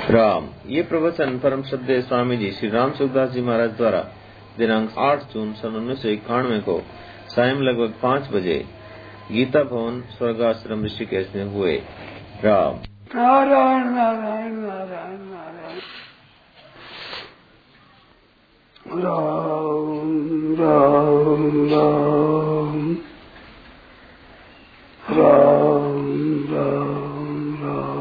राम। ये प्रवचन परम श्रद्धेय स्वामी जी श्री राम सुखदास जी महाराज द्वारा दिनांक 8 जून सन 1991 को सायं लगभग 5 बजे गीता भवन स्वर्गाश्रम ऋषिकेश में हुए। राम। नारायण नारायण नारायण नारायण राम राम राम राम राम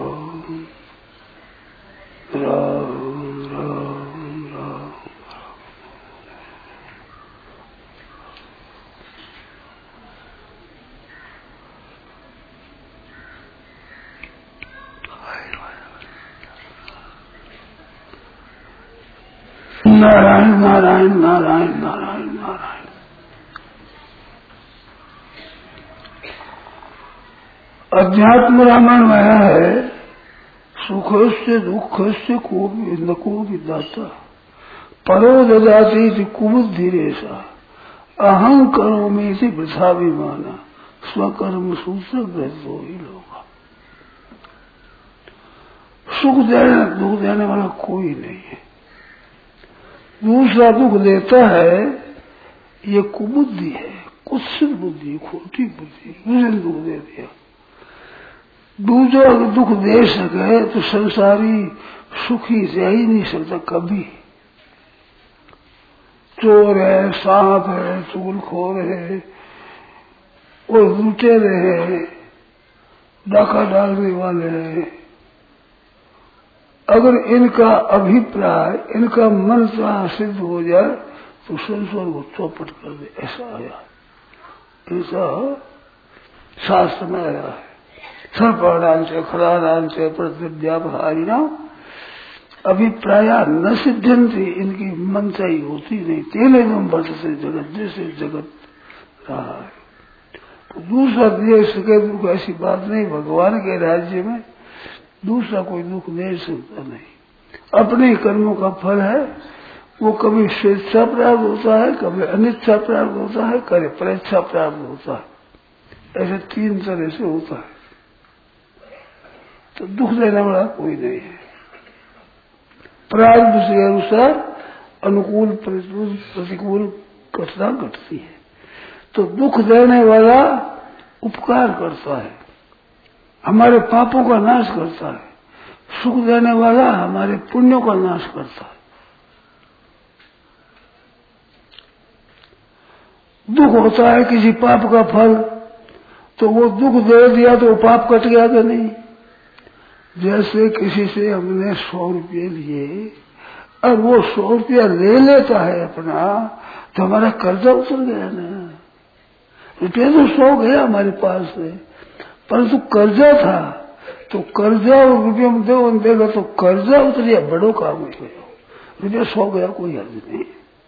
राम राम राम राम। नारायण नारायण नारायण नारायण नारायण। अध्यात्म रामायण में है सुख से दुख से को विदाता परो ददाती कुबुद्धि रेशा अहं करोमि इति वृथाभिमाना स्वकर्म सूत्र ग्रस्तो ही लोग। सुख देने दुख देने वाला कोई नहीं है। दूसरा दुख देता है ये कुबुद्धि है, कुत्सित बुद्धि, खोटी बुद्धि, दूसरे दुख दे दिया। दूसरा अगर दुख दे सके तो संसारी सुखी रह ही नहीं सकता कभी। चोर है, सांप है, चुगलखोर है और लुटेरे है, डाका डालने वाले हैं। अगर इनका अभिप्राय, इनका मन सिद्ध हो जाए तो संसार को चौपट कर दे, ऐसा आया, ऐसा शास्त्र में आया है। सर्पाणांच खराणांच प्रतिज्ञापहारिणा अभिप्राय न सिद्धंती, इनकी मनचाही होती नहीं। तेले में बढ़ते जगत जैसे जगत रहा है। तो दूसरा दे सके दुख ऐसी बात नहीं। भगवान के राज्य में दूसरा कोई दुख दे सकता नहीं। अपने कर्मों का फल है, वो कभी स्वेच्छा प्राप्त होता है, कभी अनिच्छा प्राप्त होता है, कभी परेच्छा प्राप्त होता है। ऐसे तीन तरह से होता है। तो दुख देने वाला कोई नहीं है। प्रारब्ध से अनुसार अनुकूल प्रतिकूल घटना घटती है। तो दुख देने वाला उपकार करता है, हमारे पापों का नाश करता है। सुख देने वाला हमारे पुण्यों का नाश करता है। दुख होता है किसी पाप का फल, तो वो दुख दे दिया तो पाप कट गया कि नहीं। जैसे किसी से हमने 100 रुपये लिए और वो 100 रुपया ले लेता है अपना, तो हमारा कर्जा उतर गया ना। रुपया तो 100 गया हमारे पास से, परंतु कर्जा था, तो कर्जा और रुपये में देगा तो कर्जा उतर गया, बड़ो काम हो गया। रुपया 100 गया, कोई हर्ज नहीं।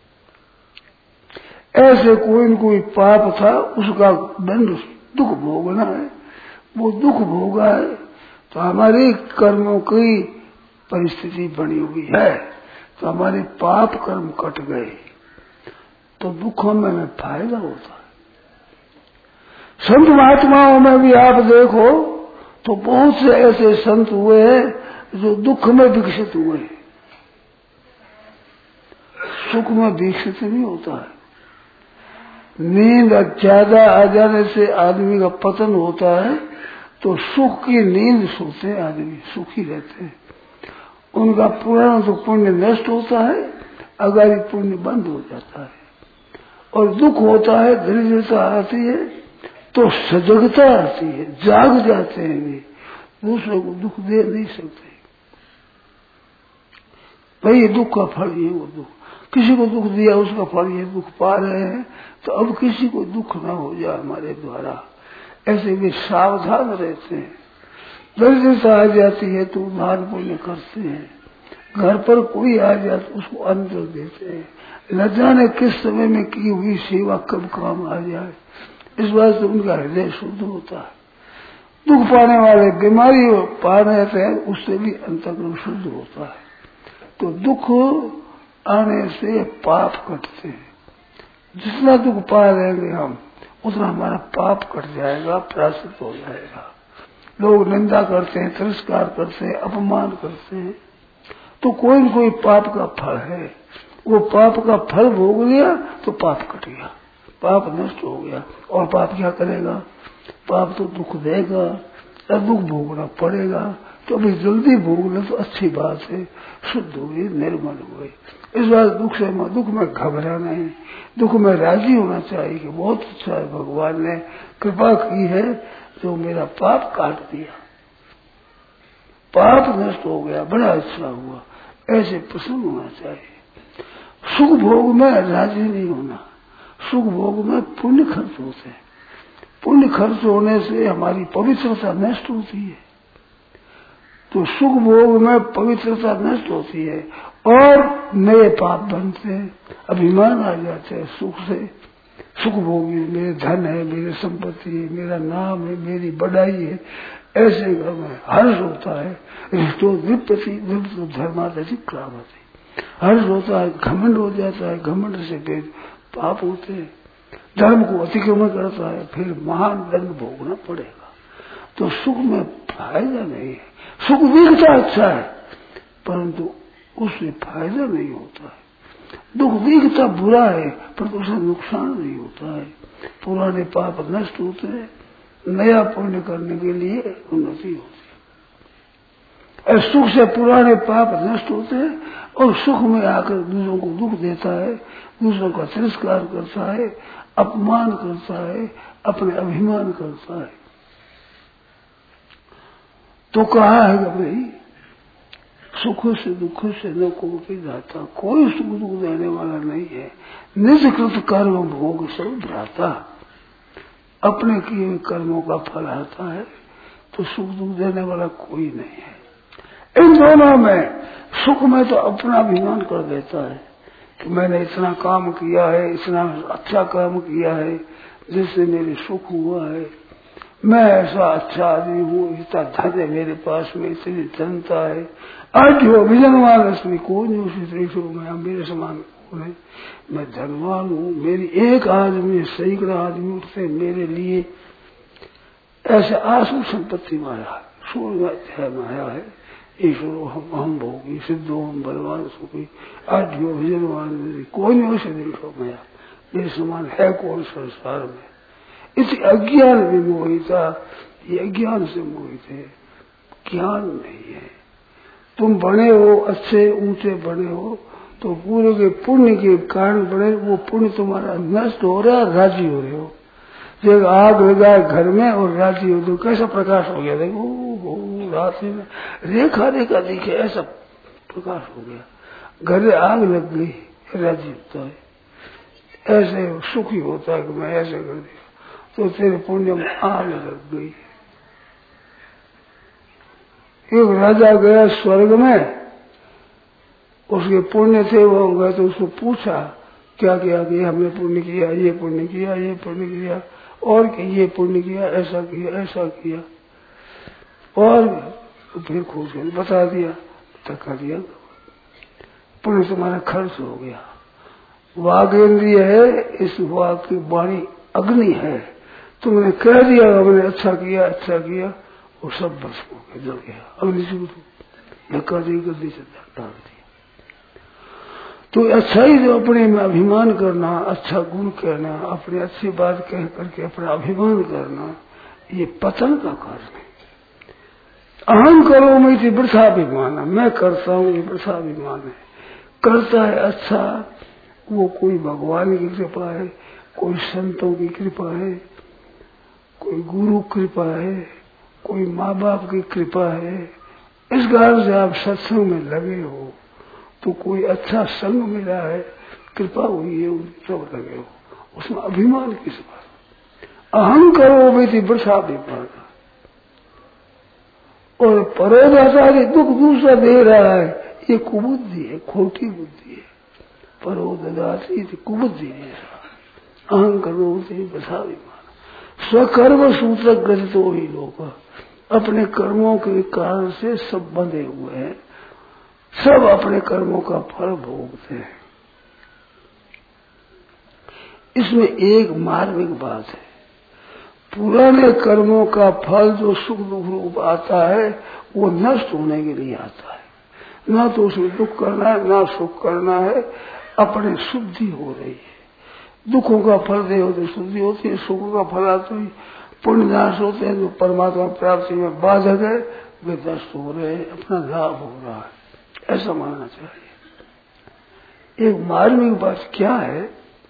ऐसे कोई न कोई पाप था, उसका दंड दुख भोगना है। वो दुख भोगा है तो हमारे कर्मों की परिस्थिति बनी हुई है, तो हमारे पाप कर्म कट गए, तो दुखों में हमें फायदा होता है। संत महात्माओं में भी आप देखो तो बहुत से ऐसे संत हुए हैं जो दुख में विकसित हुए, सुख में विकसित नहीं होता है। नींद ज्यादा आ जाने से आदमी का पतन होता है, तो सुख की नींद सोते आदमी सुखी रहते हैं। उनका पुराना तो पुण्य नष्ट होता है, अगारी पुण्य बंद हो जाता है। और दुख होता है, दरिद्रता आती है तो सजगता आती है, जाग जाते हैं वे, दूसरों को दुख दे नहीं सकते। भाई ये दुख का फल ये वो दुख, किसी को दुख दिया उसका फल ये दुख पा रहे हैं, तो अब किसी को दुख ना हो जाए हमारे द्वारा, ऐसे वे सावधान रहते हैं। दरिद्रता आ जाती है तो उधार पुण्य करते हैं। घर पर कोई आ जाए तो उसको अन्न देते हैं। न जाने किस समय में की हुई सेवा कब काम आ जाए, इस बात से उनका हृदय शुद्ध होता है। दुख पाने वाले बीमारी पा रहते हैं, उससे भी अंतःकरण शुद्ध होता है। तो दुख आने से पाप कटते हैं। जितना दुख पा लेंगे हम, उतना हमारा पाप कट जाएगा, प्रायश्चित हो जाएगा। लोग निंदा करते हैं, तिरस्कार करते हैं, अपमान करते हैं, तो कोई न कोई पाप का फल है, वो पाप का फल भोग लिया तो पाप कट गया, पाप नष्ट हो गया। और पाप क्या करेगा? पाप तो दुख देगा, दुख भोगना पड़ेगा। तो अभी जल्दी भोग ले तो अच्छी बात है, शुद्ध हुई, निर्मल हुई। इस बार दुख में घबराना है, दुख में राजी होना चाहिए कि बहुत अच्छा है, भगवान ने कृपा की है जो मेरा पाप काट दिया, पाप नष्ट हो गया, बड़ा अच्छा हुआ, ऐसे प्रसन्न होना चाहिए। सुख भोग में राजी नहीं होना, सुख भोग में पुण्य खर्च होते हैं, पुण्य खर्च होने से हमारी पवित्रता नष्ट होती है। तो सुख भोग में पवित्रता नष्ट होती है और नए पाप बनते हैं, अभिमान आ जाते हैं सुख से। सुख भोगी मेरे धन है, मेरी संपत्ति है, मेरा नाम है, मेरी बढ़ाई है, ऐसे घर में हर्ष होता है। रिष्टो दृप्ति दृप्तो धर्मादि क्रामति, हर्ष होता है, घमंड हो जाता है, घमंड से फिर पाप होते हैं, धर्म को अतिक्रमण करता है, फिर महान दंड भोगना पड़ेगा। तो सुख में फायदा नहीं है। सुख दिखता अच्छा है परंतु उससे फायदा नहीं होता है, दुख दिखता बुरा है परंतु उससे नुकसान नहीं होता है। पुराने पाप नष्ट होते हैं, नया पुण्य करने के लिए उन्नति होती है। सुख से पुराने पाप नष्ट होते हैं और सुख में आकर दूसरों को दुख देता है, दूसरों का तिरस्कार करता है, अपमान करता है, अपने अभिमान करता है। तो कहा है कि भाई सुख से दुख से न कोई दाता, कोई सुख दुख देने वाला नहीं है। निज कृत कर्म भोग सब भ्राता, अपने किए कर्मों का फल आता है तो सुख दुख देने वाला कोई नहीं है। इन दोनों में सुख में तो अपना अभिमान कर देता है कि मैंने इतना काम किया है, इतना अच्छा काम किया है जिससे मेरे सुख हुआ है, मैं ऐसा अच्छा आदमी हूँ, इतना धन है मेरे पास में, इतनी जनता है, आज जो विजनवान रश्मि कौन है, मेरे समान कौन है, मैं धनवान हूँ, मेरी एक आदमी सैकड़ा आदमी उठते मेरे लिए, ऐसे आसु संपत्ति माया, सूर्य माया है। ईश्वर हम भोगी सिद्धो हम बलवान सुखी, आज जो विजनवान कौन वैसे देखो माया, मेरे समान है कौन संसार में। इस अज्ञान विमोहिता, ये अज्ञान से मोहित है, ज्ञान नहीं है। तुम बने हो, अच्छे ऊंचे बने हो तो पूरे के पुण्य के कारण बड़े, वो पुण्य तुम्हारा नष्ट हो रहा है, राजी हो रहे हो। जब आग लगाए घर में और राजी हो तो कैसा प्रकाश हो गया, देखो रात में रेखा रेखा दिखे, ऐसा प्रकाश हो गया। घर आग लग गई, राजी होता है, ऐसे सुखी होता है कि मैं ऐसे कर दिया तो तेरे पुण्य में आग लग गई। एक राजा गया स्वर्ग में, उसके पुण्य थे, वो गए तो उसको पूछा क्या किया कि हमने पुण्य किया, ये पुण्य किया, ये पुण्य किया, और कि ये पुण्य किया, ऐसा किया, ऐसा किया, और फिर खोज कर बता दिया, धक्का दिया, पुण्य तुम्हारा खर्च हो गया। वागेंद्रिय है, इस वाग की वाणी अग्नि है, तुमने कह दिया हमने अच्छा किया, अच्छा किया, वो सब बस हो गया, जल गया, अग्नि से धक्का दी, गद्दी से डाल दिया। तो अच्छा ही जो अपने में अभिमान करना, अच्छा गुण कहना, अपनी अच्छी बात कह करके अपना अभिमान करना, ये पतन का कारण है। अहम करो मैं थी वृथाभिमान, मैं करता हूँ ये वृथाभिमान है। करता है अच्छा, वो कोई भगवान की कृपा है, कोई संतों की कृपा है, कोई गुरु कृपा है, कोई माँ बाप की कृपा है। इस कारण से आप सत्संग में लगे हो तो कोई अच्छा संग मिला है, कृपा हुई है, सब लगे हो, उसमें अभिमान किस बात। अहम करो बेटी वृथाभिमान, और परोधाचारी दुख दूसरा दे रहा है, ये कुबुद्धि है, खोटी बुद्धि है। परोधाचारी कुबुद्धि है, अहम करो बेटी वृथाभिमान। स्वकर्म सूत्र ग्रसित हो ही लोग, अपने कर्मों के कारण से सब बंधे हुए हैं, सब अपने कर्मों का फल भोगते हैं। इसमें एक मार्मिक बात है, पुराने कर्मों का फल जो सुख दुख रूप आता है वो नष्ट होने के लिए आता है, ना तो उसमें दुख करना है ना सुख करना है, अपने शुद्धि हो रही है। दुखों का फल दे होते शुद्धि होती है, सुखों का फल आते ही पुण्य नाश होते हैं, जो परमात्मा प्राप्ति में बाधक है वे नष्ट हो रहे हैं, अपना लाभ हो रहा है, ऐसा मानना चाहिए। एक मार्मिक बात क्या है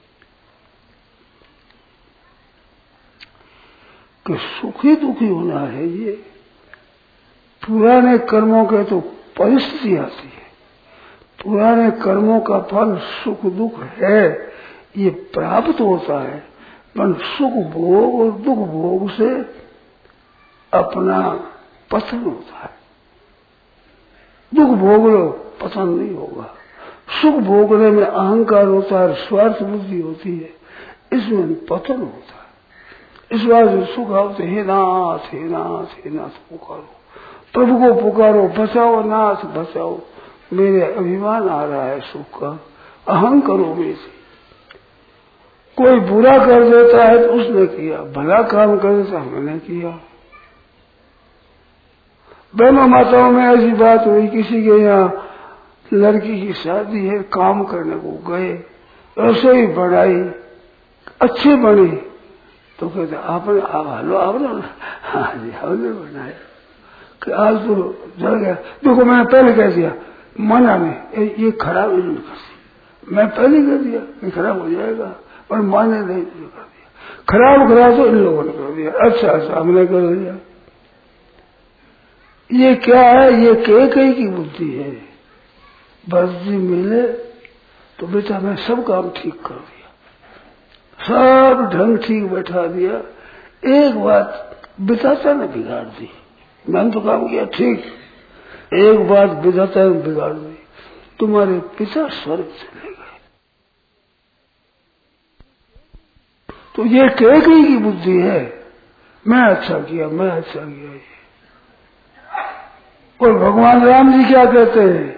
कि सुखी दुखी होना है, ये पुराने कर्मों के तो परिस्थिति आती है। पुराने कर्मों का फल सुख दुख है, ये प्राप्त होता है, पर सुख भोग और दुख भोग से अपना पतन होता है। दुख भोग लो पतन नहीं होगा। सुख भोगने में अहंकार होता है, स्वार्थ बुद्धि होती है, इसमें पतन होता है। इस बार जो सुख होते हे नाथ हे नाथ हे नाथ पुकारो, प्रभु को पुकारो, बचाओ नाथ बचाओ, मेरे अभिमान आ रहा है सुख का, अहं करो मेरे से। कोई बुरा कर देता है तो उसने किया, भला काम कर देता हमने किया। ब्रह्म माताओं में ऐसी बात हुई, किसी के यहाँ लड़की की शादी है, काम करने को गए, रसोई बढ़ाई, अच्छी बनी, तो कहते आपने हाँ जी हमने बनाया कि आज तो जल गया। देखो मैंने पहले कह दिया, मना नहीं, ये खराब नहीं कर दी, मैं पहले कह दिया ये खराब हो जाएगा, पर माने नहीं कर दिया। खराब करा तो इन लोगों ने कर दिया, अच्छा अच्छा हमने कर दिया। ये क्या है, ये कई की बुद्धि है। बर्जी मिले तो बेटा मैं सब काम ठीक कर दिया, सब ढंग ठीक बैठा दिया, एक बात विधाता ने बिगाड़ दी। मैंने तो काम किया ठीक, एक बात विधाता ने बिगाड़ दी, तुम्हारे पिता स्वर्ग चले गए। तो ये कई की बुद्धि है, मैं अच्छा किया मैं अच्छा किया। ये और भगवान राम जी क्या कहते हैं,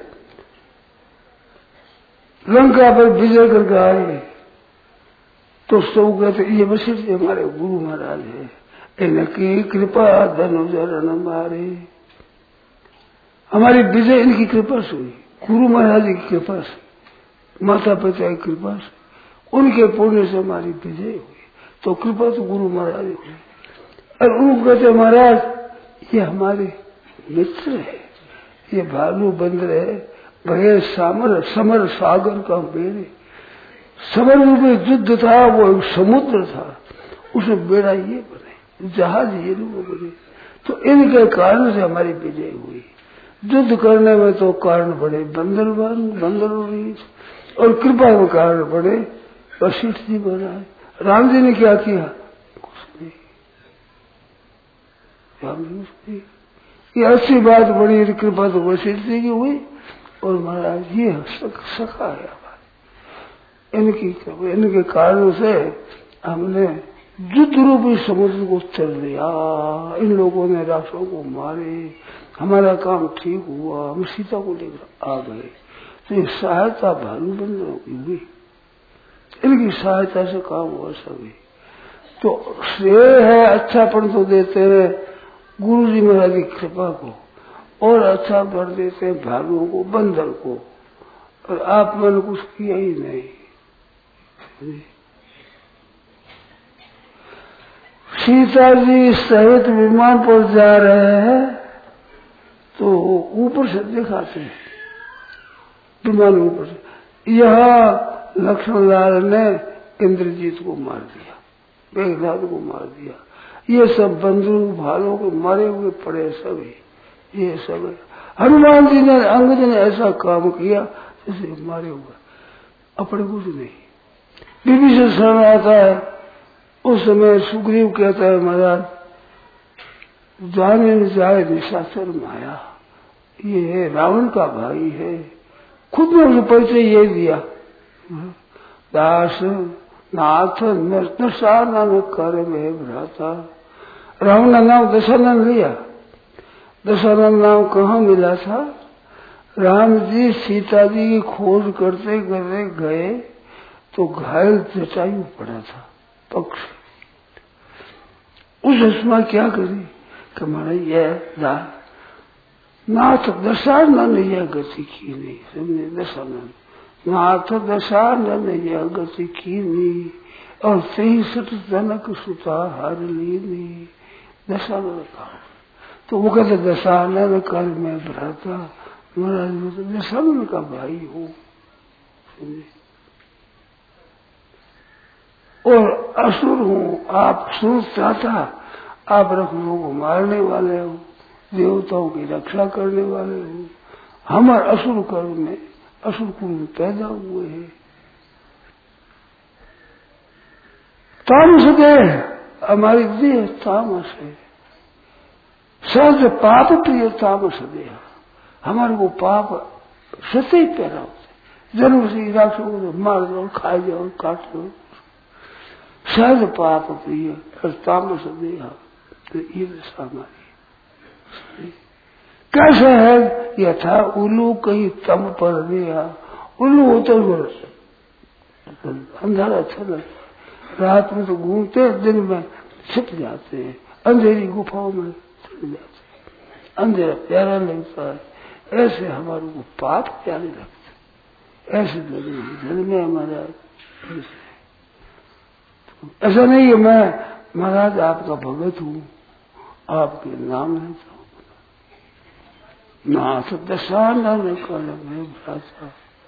लंका पर विजय करके आए तो सब कहते ये वशिष्ठ जी हमारे गुरु महाराज है, इनकी कृपा धनुजरण मारे। हमारी विजय इनकी कृपा से हुई, गुरु महाराज की कृपा से, माता पिता की कृपा से, उनके पुण्य से हमारी विजय हुई। तो कृपा तो गुरु महाराज हुई। और उनको कहते महाराज ये हमारे मित्र है, ये भालू बंदर है, भय समर सागर का बेड़े। समर में युद्ध था, वो एक समुद्र था, उसमें बेड़ा ये बने, जहाज ये लोग बने। तो इनके कारण से हमारी विजय हुई। युद्ध करने में तो कारण बड़े बंदर और कृपा में कारण बड़े वशिष्ठ जी बनाए। राम जी ने क्या किया, कुछ नहीं। राम जी ये अच्छी बात बड़ी, कृपा तो वशिष्ठ जी की हुई, और महाराज ये सखा है हमारे, इनके कारण से हमने युद्ध रूपी समुद्र को चल लिया। इन लोगों ने राक्षसों को मारे, हमारा काम ठीक हुआ, हम सीता को लेकर आ गए। तो ये सहायता भालू बंदरों की हुई, इनकी सहायता से काम हुआ सभी। तो श्रेय है, अच्छापन तो देते हैं गुरु जी महाराज की कृपा को, और अच्छा कर देते हैं भालुओं को बंदर को, और आप मैंने कुछ किया ही नहीं। सीता जी सहित विमान पर जा रहे हैं तो ऊपर से दिखाते हैं, विमान ऊपर से। यह लक्ष्मण लाल ने इंद्रजीत को मार दिया, मेघनाथ को मार दिया, ये सब बंदूक भालों के मारे हुए पड़े सभी, ये सब हनुमान जी ने अंगद ने ऐसा काम किया जैसे मारे हुए, अपने कुछ नहीं। विभीषण शरण आता है, उस समय सुग्रीव कहता है महाराज जाने जाए निशाचर माया, ये रावण का भाई है, खुद ने उसे परिचय ये दिया, दास नाथ न कर में भ्राता। रावण का नाम दशरथ लिया, दशरथ नाम कहाँ मिला था, राम जी सीता जी की खोज करते करते गए तो घायल जटायु पड़ा था पक्ष। उस समय क्या करी कि हमारा यह नाथ दशा न यह गति की नहीं, समझे? दशा नाथ दशा न यह गति की नहीं, और 63 जनक सुता हर लीनी। दशा न कहा तो वो कहते दशा न कर मैं भ्राता, महाराज मैं तो दशा न का भाई हूँ, समझे? और असुर हूँ, आप सुर चाहता, आप रखों को मारने वाले हो, देवताओं की रक्षा करने वाले हो। हमारे असुर कर्म में, असुर कुल में पैदा हुए हैं। तामस देह, हमारी देह तामस है। सहज पाप प्रिय तामस देह, हमारे को पाप सत्य ही पैदा होते, जन्म से राक्षसों को मार दो, खा जाओ, काट दो। सहज पाप प्रिय और तामस देह, तो ये दशा हमारी कैसे है? यथा उल्लू कहीं तम पर दिया, उल्लू होते अंधारा चल, रात में तो घूमते, दिन में छिप जाते हैं, अंधेरी गुफाओं में चले जाते हैं, अंधेरा प्यारा लगता है। ऐसे हमारे को पाप प्यारे लगते, ऐसे जन्म में हमारा ऐसा नहीं है मैं महाराज आपका भगत हूँ, आपके नाम है तो नाथ दशा न कल में भ्राता।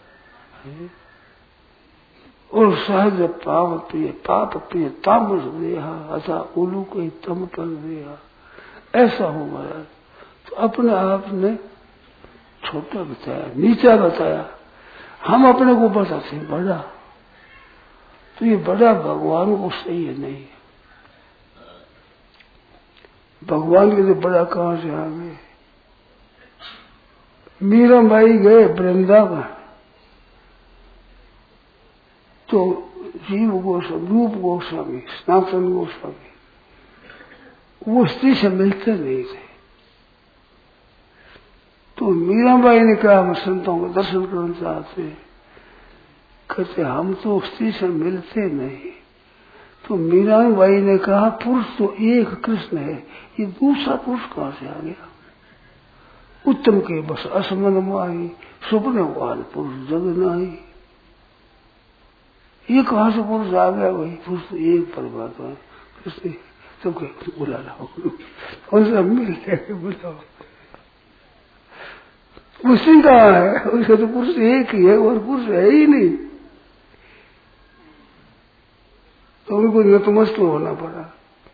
और सहज पाप प्रिय तामस देहा, अथा उलू कोई तम पर देहा। ऐसा हो महाराज, तो अपने आप ने छोटा बताया, नीचा बताया, हम अपने को बताते बड़ा, तो ये बड़ा भगवान को सही है नहीं। भगवान के लिए बड़ा कहां से आ गए? मीराबाई गए वृंदावन, तो जीव गोस्वामी, रूप गोस्वामी, सनातन गोस्वामी वो स्त्री से मिलते नहीं थे। तो मीराबाई ने कहा हम संतों को दर्शन करना चाहते हैं। कहते हम तो स्त्री से मिलते नहीं। तो मीराबाई ने कहा पुरुष तो एक कृष्ण है, ये दूसरा पुरुष कहां से आ गया? उत्तम के बस असमन माही, सुपने वाल पुरुष जग नाही। ये कहां से पुरुष आ गया? वही पुरुष तो एक परमात्मा है, कृष्ण। तो बुला लाओ, उनसे मिल जाएगा, बुलाओ। उसी कहा है, उसका तो पुरुष एक ही है और पुरुष है ही नहीं। तो उनको नतमस्तक होना पड़ा।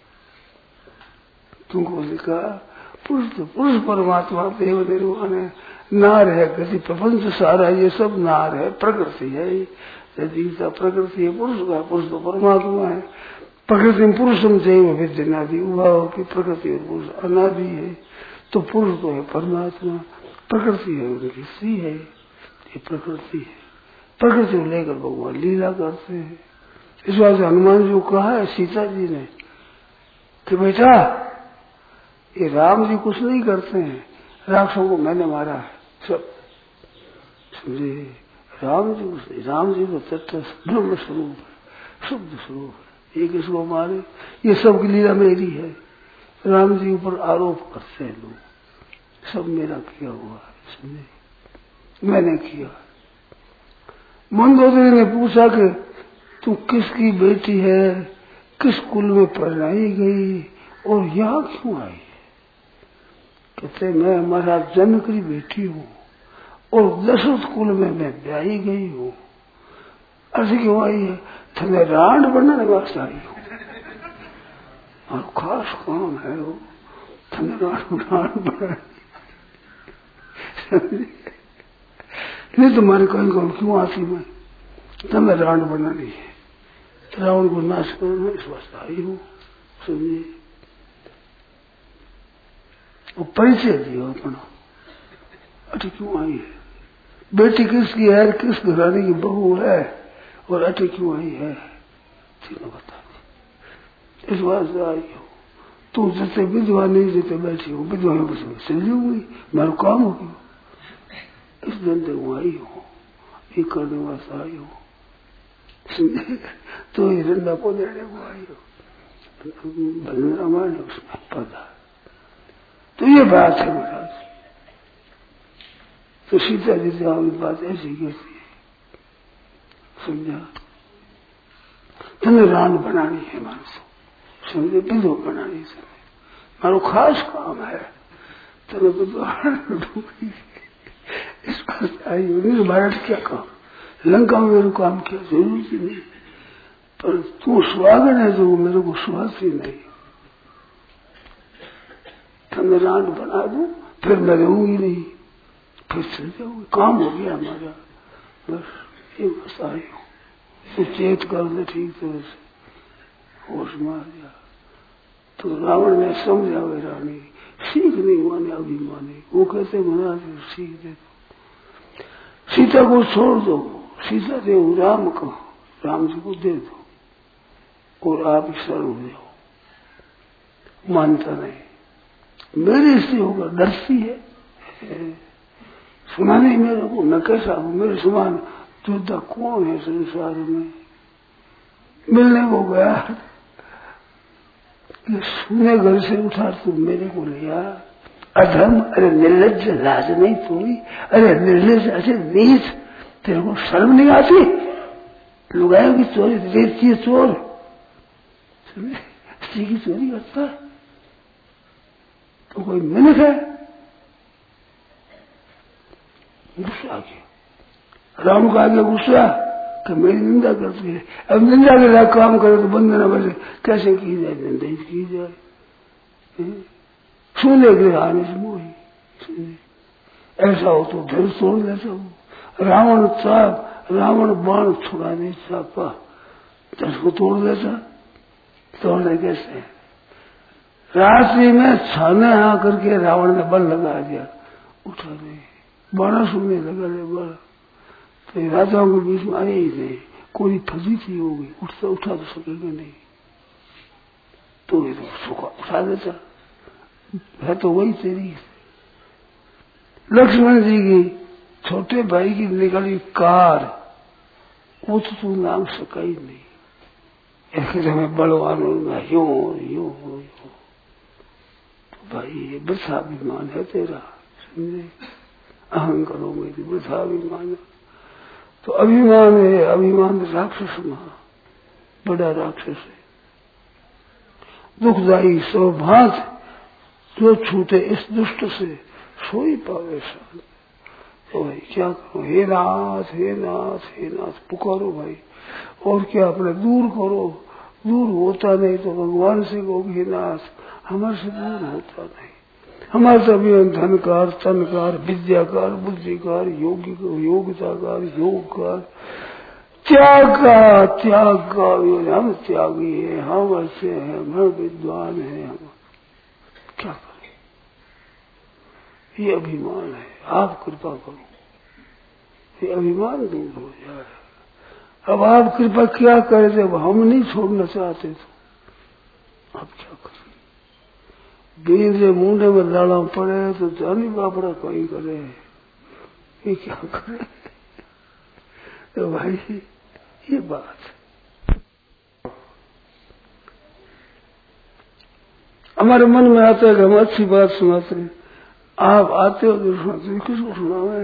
तुमको लिखा पुरुष तो पुरुष परमात्मा देव निर्वाण है, नार है गति प्रपंच सारा, ये सब नार है, प्रकृति है। जीवता प्रकृति है, पुरुष का, पुरुष तो परमात्मा है। प्रकृति में पुरुषम जैव विद्यनादि, उभाव की प्रकृति और पुरुष अनादि है। तो पुरुष तो है परमात्मा, प्रकृति है उनकी स्त्री है, ये प्रकृति है। प्रकृति को लेकर भगवान लीला करते हैं। इस बात से हनुमान जी को कहा है सीता जी ने कि बेटा ये राम जी कुछ नहीं करते हैं, राक्षसों को मैंने मारा है सब, समझे? राम जी को तत्व ब्रह्म स्वरूप है, शुद्ध स्वरूप है, ये किसको मारे? ये सब की लीला मेरी है। राम जी ऊपर आरोप करते हैं लोग, सब मेरा किया हुआ है, समझे? मैंने किया। मंदोदरी ने पूछा कि तू किसकी बेटी है, किस कुल में पढ़ाई गई और यहाँ क्यों आई? कहते मैं महाराज जनक की बेटी हूँ और दशरथ कुल में मैं ब्याही गई हूँ। ऐसे क्यों आई है? थने रांड बनाने वास्ते आई हूँ, और खास काम है वो, थने रांड बनाने। नहीं तुम्हारे कहीं कौन क्यों आती मैं, तुम्हें रावण बनानी है, रावण को नाश करना, इस वास्ते आई हूँ, समझिए? वो परिचय दिया अपना, अटे क्यों आई है? बेटी किसकी है, किस घराने की बहू है, और अटे क्यों आई है, तीनों बता दी। इस वास्ते आई हूँ। तू जैसे विधवा नहीं देते बैठी हूँ, विधवा में चल जाऊंगी, मेरा काम हो गया। इस धंधे को आई हूँ, ये करने वास्ते आई हूँ, तो ये धंधा को देने को आई हूँ। भजन रामायण उसमें पता। तो ये बात है महाराज, तो सीता जी से आपकी बात ऐसी कैसी है, समझा? तुम्हें रान बनानी है मानसो, समझे? विधो बनानी है, मारो खास काम है। तुम्हें विधो इसको चाहिए भारत क्या काम, लंका में मेरे काम किया जरूरी नहीं, पर तू सुहागन है जो मेरे को सुहाती नहीं। तुम्हें रान बना दूं फिर मैं रहूंगी नहीं, फिर चल जाऊंगी, काम हो गया हमारा, बस ये बस आई हूँ। तो चेत कर दे ठीक तरह से, होश मार जा। तो रावण ने समझा वे रानी, सीख नहीं माने अभिमानी, वो कहते महाराज सीख दे दो, सीता को छोड़ दो, सीता दे राम को, राम जी को दे दो और आप शरण हो जाओ। मानता नहीं, मेरे से होगा, डरती है, सुना नहीं मेरे को, मैं कैसा हूं, मेरे समान योद्धा कौन है संसार में। मिलने को गया, सुने घर से उठा तू मेरे को लिया, अधर्म, अरे निर्लज्ज, लाज नहीं थोड़ी, अरे निर्लज्ज, अरे नीच, तेरे को शर्म नहीं आती? लुगायों की चोरी देती है चोर, स्त्री की चोरी करता है तो कोई मिनट है? गुस्सा आ गया, राम का आगे गुस्सा कि मेरी निंदा करती है, अब निंदा के लायक काम करे तो बंद न बचे, कैसे की जाए, निंदा ही की जाए। सुने के आने से मोही, ऐसा हो तो धर तोड़ देता हूँ। रावण चाप, रावण बाण छुड़ा नहीं चापा, धर को तोड़ देता, तोड़ने कैसे? रात्रि में छाने आकर के रावण ने बल लगा दिया, उठा नहीं, बाणा सुनने लगा रे बल, तो राजाओं के बीच में आए ही नहीं, कोई फजीती होगी, उठा तो सकेगा नहीं, तो ये तो उठा देता है, तो वही तेरी। लक्ष्मण जी की छोटे भाई की निकली कार, वो तो तू नाम सका ही नहीं, ऐसे हमें बलवान होगा, यूं यूं यूं, तो भाई ये वृथा अभिमान है तेरा, समझे? अहं करोगे तो वृथा अभिमान, तो अभिमान है, अभिमान राक्षस महा बड़ा राक्षस है, दुखदायी सौभाग्य, जो छूटे इस दुष्ट से सोई पावे शांत। तो भाई क्या करो, हे नाथ हे नाथ हे नाथ पुकारो भाई, और क्या अपने दूर करो, दूर होता नहीं तो भगवान से कहो हे नाथ हमारे से दूर होता नहीं, हमारे सभी धनकार, तनकार, विद्याकार, बुद्धिकार, योग्यताकार, योगकार, त्याग का हम त्यागी है, हम अच्छे हैं, हम विद्वान है, हम क्या करें? ये अभिमान है, आप कृपा करो, ये अभिमान दूर हो जाए। अब आप कृपा क्या करें, जब हम नहीं छोड़ना चाहते तो आप क्या करें? बीजे मुंडे में लाड़ा पड़े तो जानी बापड़ा कोई करे, ये क्या करे? तो भाई ये बात हमारे मन में आता है कि हम अच्छी बात सुनाते हैं, आप आते हो तो सुनाते, किसको सुनावे?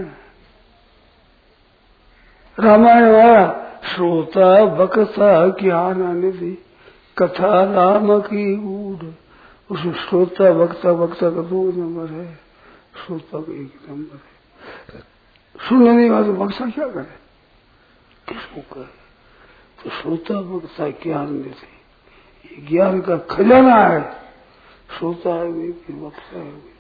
रामायण वाला श्रोता बकता ज्ञान निधि, कथा राम की गूढ़, उसमें श्रोता वक्ता, वक्ता का 2 नंबर है, श्रोता का 1 नंबर है। सुनने वाले वक्ता क्या करे, किसको करे? तो श्रोता वक्ता ज्ञान निधि, ये ज्ञान का खजाना है, श्रोता है भी फिर वक्ता है भी।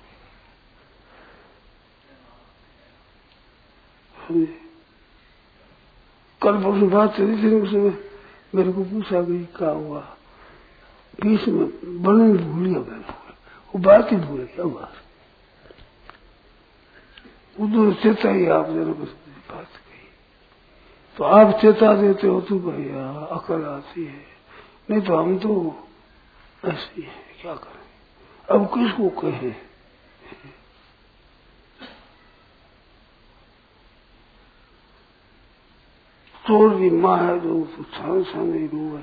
कल परसों बात चली थी, उसमें मेरे को पूछा गई क्या हुआ, बीच में वर्णन भूल गया, मैं वो बात ही भूल गया, बात उधर चेता ही आप जरा बात कही, तो आप चेता देते हो तो भैया अकल आती है, नहीं तो हम तो ऐसे ही है, क्या करें? अब किसको कहे? चोर की माँ है जो छान छाने रू है,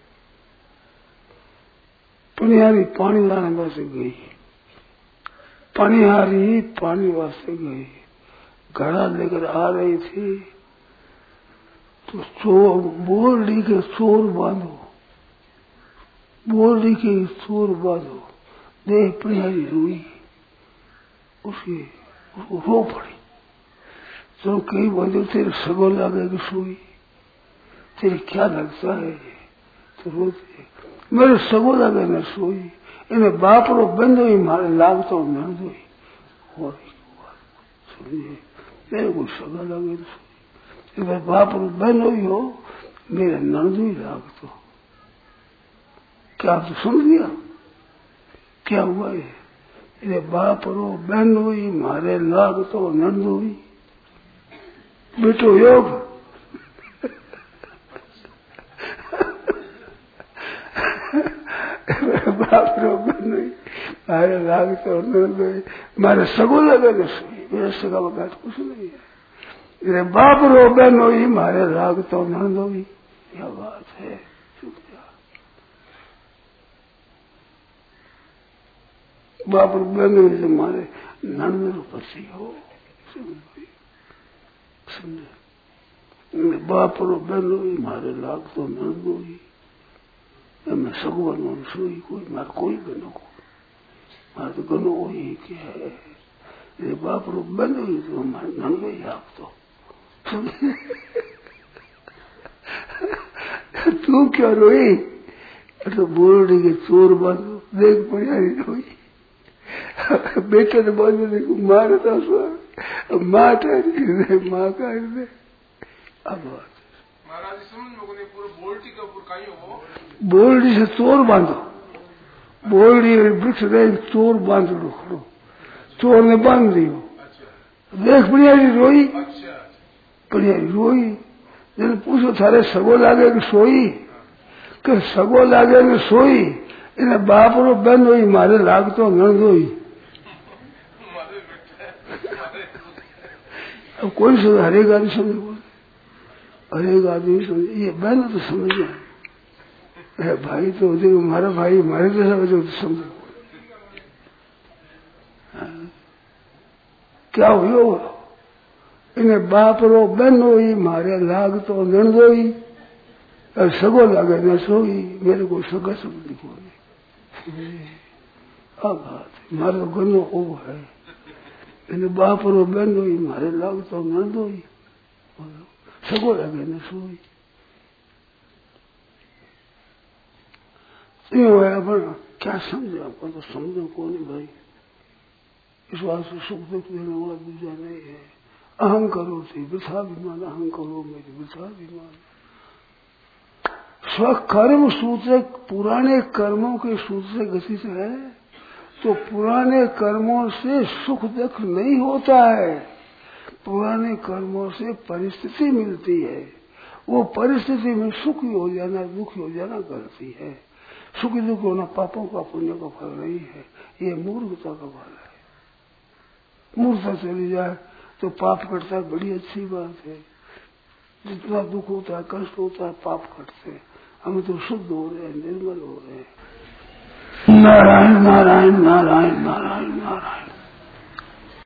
पनियारी पानी लाने बस गई, पनिहारी पानी वास्ते गई, घड़ा लेकर आ रही थी तो चोर बोल रही के चोर बांधो, बोल रही के चोर बांधो। देख पनिहारी रोई, उसको रो पड़ी। तो कई बांधो तेरे सगो लगे कि सोई, तेरे क्या लगता है? तो रोती, मेरे सगो लगे न सोई, इन्हें बाप रो बंदो ही मारे लागतो न दो। और समझिए, मेरे को सगा लगे तो सोई, इन्हें बाप रो बंदो ही हो, मेरे नंदो ही लागतो। क्या आप तो समझ गया क्या हुआ है? इन्हें बाप रो बंदो ही मारे लागतो नंदो ही। बेटो योग बाप रो बंदो ही मारे लागतो नंदो ही, मारे सगो लगे न सोई, मेरे सगा वगैरह कुछ नहीं है। मेरे बाप रो बहनो ही मारे लागतो नंदो ही। क्या बात है? बाप रो बहनो ही मारे नंदो पसी हो, समझे? बाप रो बहनो ही मारे लागतो नंदो ही। मैं सगो बनो सोई, कोई मार कोई बनो को मार तो गनो ही क्या है? ये बाप रो बनो ही तो मार नंदो ही लागतो। तू क्या रोई? तो बोल रही कि चोर बांधो, देख पनिहारी रोई। बेटे ने बांधो देखो मारता सो माँ ठहरी माँ का हृदय। अब महाराज समझ में पूरा बोल्टी का ऊपर कहीं हो, बोलडी से चोर बांधो, बोलडी वृक्ष गए चोर बांध लो खड़ो, चोर ने बांध दियो। देख पनिहारी रोई, पनिहारी रोई। जन पूछो थारे सगो लागे कि सोई, कि सगो लागे कि सोई, इन्हें बाप रो बहन हुई मारे लागतो नंदो ही। अब कोई समझ, हरेक आदमी समझ बोले, हरेक आदमी समझ, ये बहन तो समझ गया, भाई तो देखो हमारा भाई हमारे जैसा बच्चों तो समझ। क्या हुआ? इन्हें बाप रो बहनो ही मारे लागतो नंदो ही, और सगो लागे न सोई, मेरे को सगा समझ को नहीं। अब मारो गनो ओ है, इन्हें बाप रो बहनो ही मारे लागतो नंदो ही, सगो लागे न सोई। यो है अपना क्या समझे? आपका तो समझो कौन है भाई? इस बात से सुख दुख देने वाला दूसरा नहीं है। अहम करो थी वृथा विमान, अहम करो मेरी वृथा विमान। स्वकर्म सूत्र पुराने कर्मों के सूत्र से गति से है, तो पुराने कर्मों से सुख दुख नहीं होता है, पुराने कर्मों से परिस्थिति मिलती है। वो परिस्थिति में सुखी हो जाना दुखी हो जाना गलती है। सुखी दुख होना पापों का पुण्य का फल नहीं है, ये मूर्खता का फल है। मूर्खता चली जाए तो पाप कटता है, बड़ी अच्छी बात है। जितना दुख होता है कष्ट होता है पाप कटते हैं, हम तो शुद्ध हो रहे हैं, निर्मल हो रहे हैं। नारायण नारायण नारायण नारायण नारायण।